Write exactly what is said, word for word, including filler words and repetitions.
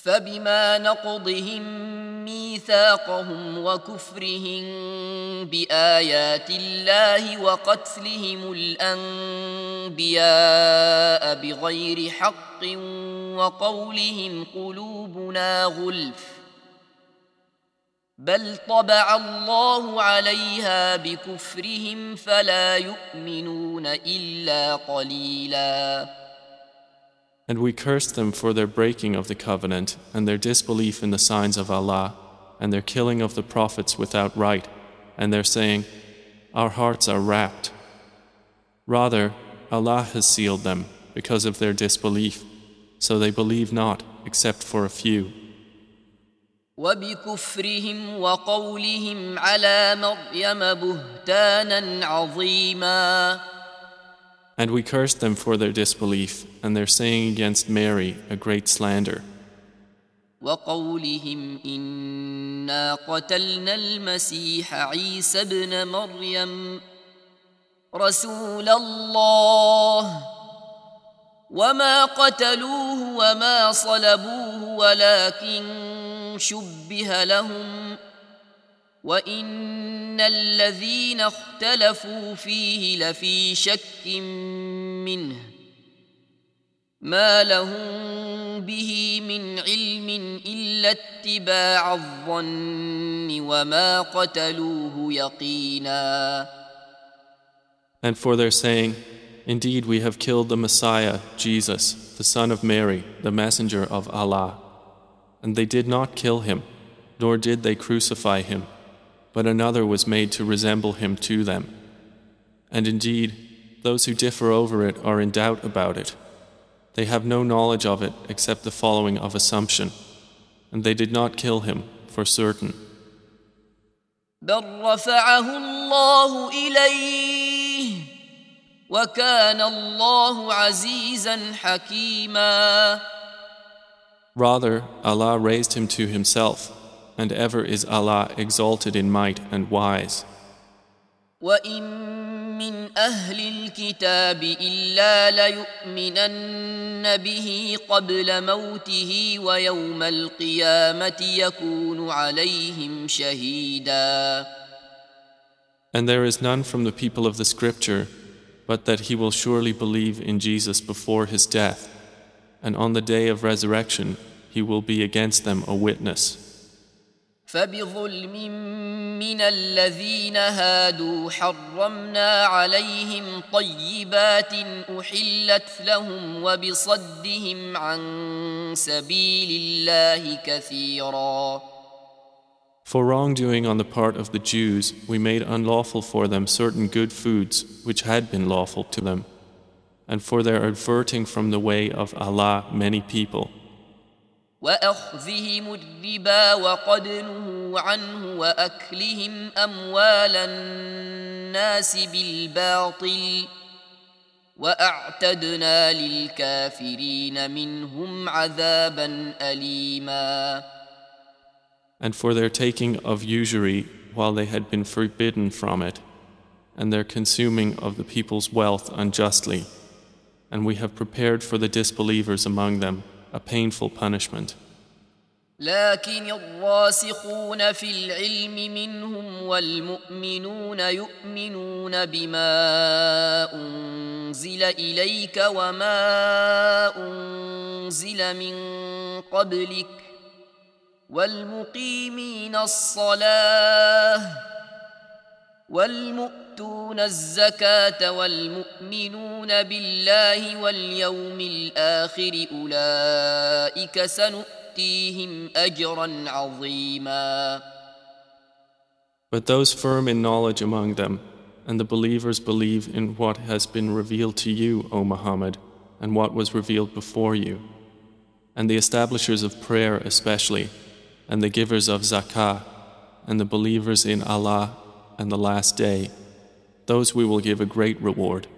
فبما نقضهم ميثاقهم وكفرهم بآيات الله وقتلهم الأنبياء بغير حق وقولهم قلوبنا غلف بل طبع الله عليها بكفرهم فلا يؤمنون إلا قليلا. And we cursed them for their breaking of the covenant and their disbelief in the signs of Allah and their killing of the prophets without right and their saying, "Our hearts are wrapped." Rather, Allah has sealed them because of their disbelief, so they believe not except for a few. وبكفرهم وقولهم على مريم بهتانا عظيما. And we cursed them for their disbelief and their saying against Mary a great slander. وقولهم إنا قتلنا المسيح عيسى ابن مريم رسول الله وما قتلوه وما صلبوه ولكن شبه لهم وإن الذين اختلفوا فيه لفي شك منه ما لهم به من علم إلا اتباع الظن وما قتلوه يقينا. And for their saying, "Indeed we have killed the Messiah, Jesus, the son of Mary, the messenger of Allah." And they did not kill him, nor did they crucify him, but another was made to resemble him to them. And indeed, those who differ over it are in doubt about it. They have no knowledge of it except the following of assumption, and they did not kill him for certain. بل رفعه الله إليه وكان الله عزيزا حكيما. Rather, Allah raised him to himself, and ever is Allah exalted in might and wise. وَإِن مِّنْ أَهْلِ الْكِتَابِ إِلَّا لَيُؤْمِنَنَّ بِهِ قَبْلَ مَوْتِهِ وَيَوْمَ الْقِيَامَةِ يَكُونُ عَلَيْهِمْ شَهِيدًا. And there is none from the people of the scripture, but that he will surely believe in Jesus before his death, and on the day of resurrection he will be against them a witness. فبظلم من الذين هادوا حرمنا عليهم طيبات أحلت لهم وبصدهم عن سبيل الله كثيرا. For wrongdoing on the part of the Jews, we made unlawful for them certain good foods which had been lawful to them, and for their averting from the way of Allah many people. وأخذهم الربا وقد نهوا عنه وأكلهم أموال الناس بالباطل وأعتدنا للكافرين منهم عذابا أليما. And for their taking of usury while they had been forbidden from it, and their consuming of the people's wealth unjustly, and we have prepared for the disbelievers among them a painful punishment. لكن الراسخون في العلم منهم والمؤمنون يؤمنون بما أنزل إليك وما أنزل من قبلك والمقيمين الصلاة والمؤتون الزكاة والمؤمنون بالله واليوم الآخر أولئك سنؤتيهم أجرا عظيما. But those firm in knowledge among them, and the believers believe in what has been revealed to you, O Muhammad, and what was revealed before you, and the establishers of prayer especially, and the givers of zakah, and the believers in Allah and the last day, those we will give a great reward.